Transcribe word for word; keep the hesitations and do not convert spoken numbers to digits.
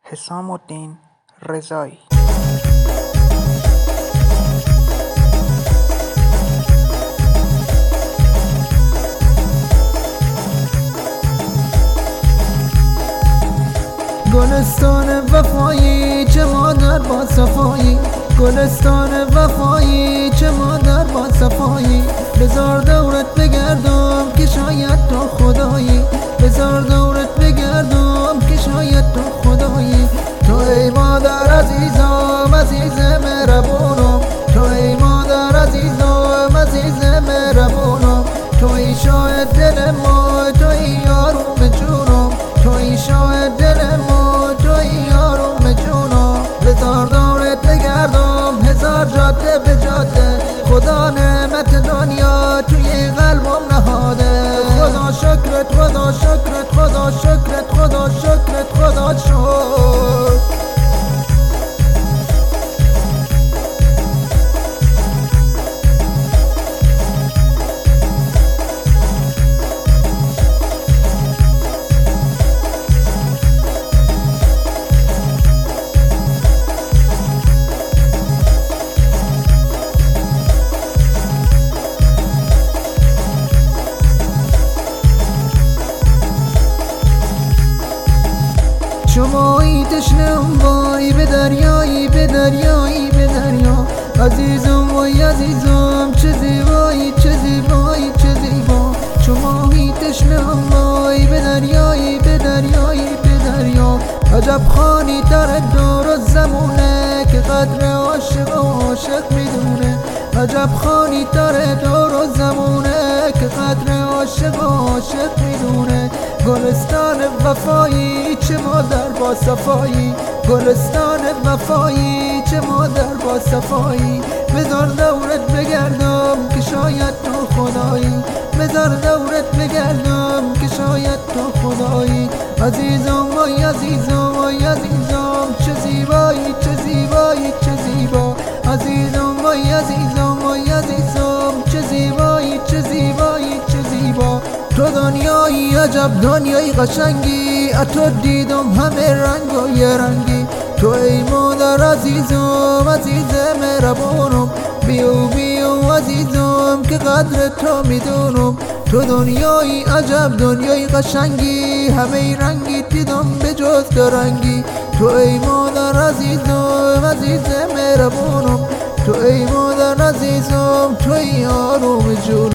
حسام الدین رضایی. گلستان وفایی چه مادر با صفایی، گلستان وفایی چه مادر با صفایی. بذار دورت بگردم که شاید تو خدایی، بذار دورت بگردم که شاید تو خدایی. تو ای مادر عزیزم عزیز مهربونم، تو ای مادر عزیزم عزیز مهربونم. توی شاید دل ما، توی یارم جونم، توی شاید دل ما، توی یارم جونم. بذار دورت بگردم هزار جاده به جاده، خدا نعمت دنیا توی قلبم نهاده. خدا شکرت خدا شکرت خدا شکرت خدا شکرت خدا شکر. شمایی تشنم وای به دریایی به دریایی به دریا. عزیزم وای عزیزم چه زیبایی چه زیبایی چه زیبا. شمایی تشنم وای به دریایی به دریایی به دریا. عجب خانی تر دور و زمونه که قدر عاشق و عاشق میدونه. عجب خانی تر دور و زمونه که قدر عاشق و عاشق میدونه. گلستان وفایی چه مادر با صفایی، گلستان وفایی چه مادر با صفایی. بذار دورت بگردم که شاید تو خدایی، بذار دورت بگردم که شاید تو خدایی. عزیزم وای عزیزم وای عزیزم چه زیبایی چه زیبایی چه زیبا. عزیزم وای عزیزم وای عزیزم چه زیبایی چه زیبایی چه زیبا. تو دنیایی عجب دنیایی قشنگی، اتو دیدم همه رنگ و یه رنگی. تو ای مادر عزیزم عزیز مهربونم، بیو بیو عزیزم که قدر تو میدونم. تو دنیایی عجب دنیایی قشنگی، همه رنگی دیدم به جز دو رنگی. تو ای مادر عزیزم عزیز مهربونم، تو ای مادر عزیزم توی یارم جون.